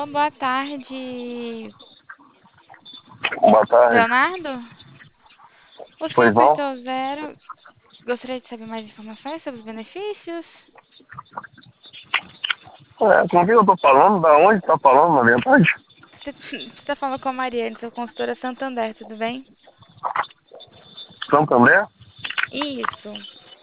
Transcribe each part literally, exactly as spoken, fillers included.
boa tarde, Boa tarde. Leonardo. O senhor Pois não? apertou zero. Gostaria de saber mais informações sobre os benefícios? É, com quem eu tô falando? Da onde tá falando, na verdade? Você está falando com a Mariane, sua consultora Santander, tudo bem? Santander? Isso.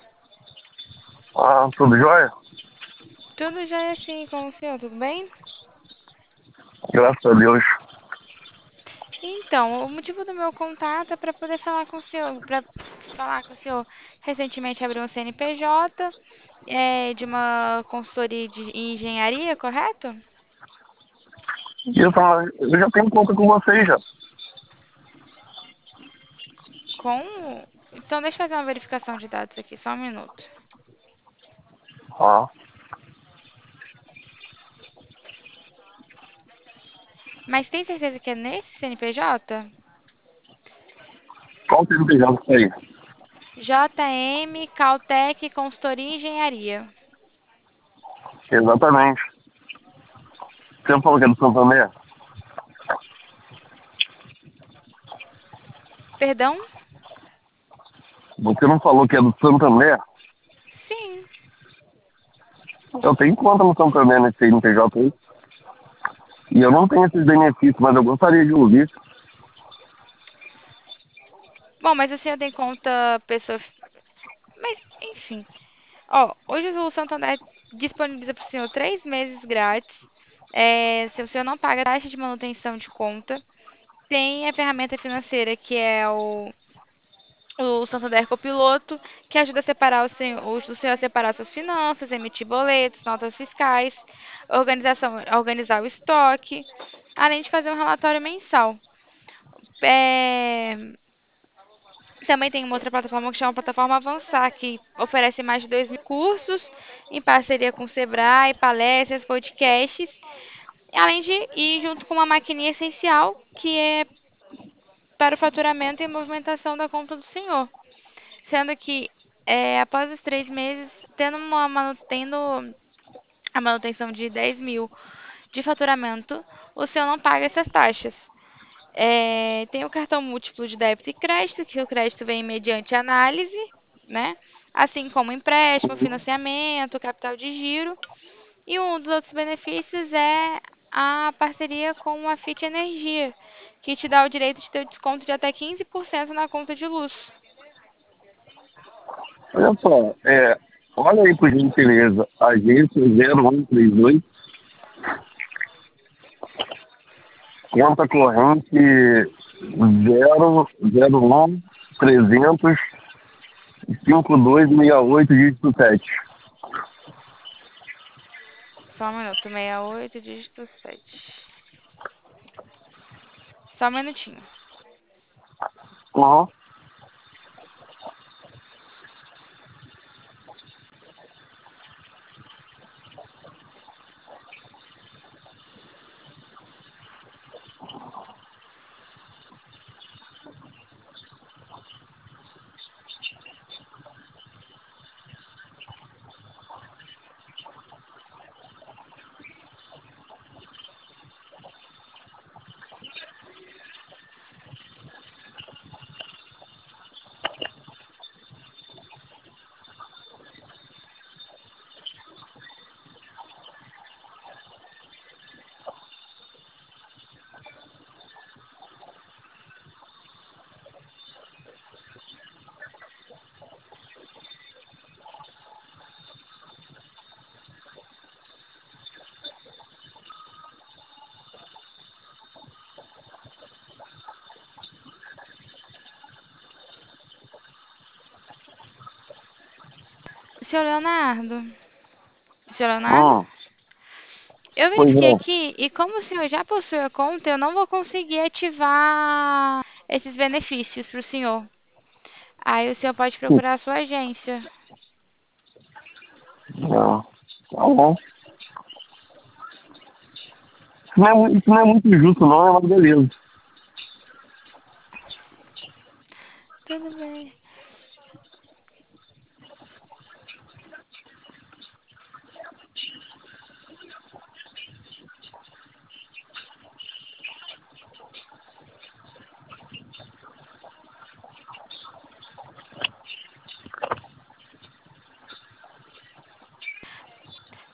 Ah, tudo jóia? Tudo já é assim com o senhor, tudo bem? Graças a Deus. Então, o motivo do meu contato é para poder falar com o senhor, para falar que o senhor recentemente abriu um C N P J, é, de uma consultoria de engenharia, correto? E eu, tava, eu já tenho conta com vocês já. Com. Então, deixa eu fazer uma verificação de dados aqui, só um minuto. Ah, Mas tem certeza que é nesse C N P J? qual tem que pegar isso aí? J M Caltech Consultoria e Engenharia. Exatamente. Você falou que é do Santander? Perdão? Você não falou que é do Santander? Sim. Eu tenho conta no Santander nesse C N P J aí. E eu não tenho esses benefícios, mas eu gostaria de ouvir. Bom, mas o senhor tem conta pessoa. Mas, enfim. Ó, hoje o Santander disponibiliza para o senhor três meses grátis. É, se o senhor não paga taxa de manutenção de conta, tem a ferramenta financeira que é o o Santander Copiloto, que ajuda a separar o senhor, o o senhor a separar suas finanças, emitir boletos, notas fiscais, organização, organizar o estoque, além de fazer um relatório mensal. É, também tem uma outra plataforma que chama Plataforma Avançar, que oferece mais de dois mil cursos em parceria com o Sebrae, palestras, podcasts, além de ir junto com uma maquininha essencial, que é para o faturamento e movimentação da conta do senhor. Sendo que é, após os três meses, tendo, uma, manu- tendo a manutenção de dez mil de faturamento, o senhor não paga essas taxas. É, tem o cartão múltiplo de débito e crédito, que o crédito vem mediante análise, né? Assim como empréstimo, financiamento, capital de giro. E um dos outros benefícios é a parceria com a Fit Energia, que te dá o direito de ter desconto de até quinze por cento na conta de luz. Olha só, é, olha aí por gentileza, agência zero um três oito, conta corrente zero zero um trezentos cinco dois seis oito dígito sete. Só um minuto, sessenta e oito, dígito sete. Só um minutinho. Uhum. Senhor Leonardo, senhor Leonardo, Hum, eu pois verifiquei não. aqui e como o senhor já possui a conta, eu não vou conseguir ativar esses benefícios para o senhor. Aí o senhor pode procurar a sua agência. Não. Tá bom. Isso não, é, mu- isso não é muito justo não, é uma beleza. Tudo bem.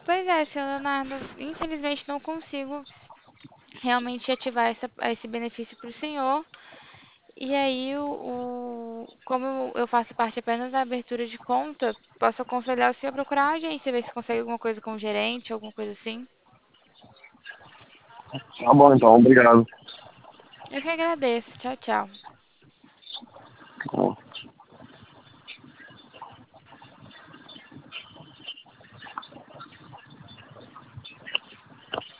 Pois é, seu Leonardo, infelizmente não consigo realmente ativar essa, esse benefício para o senhor. E aí, o, o- como eu eu faço parte apenas da abertura de conta, posso aconselhar o senhor a procurar a agência, ver se consegue alguma coisa com o gerente, alguma coisa assim. Tá bom, então, obrigado. Eu que agradeço. Tchau, tchau.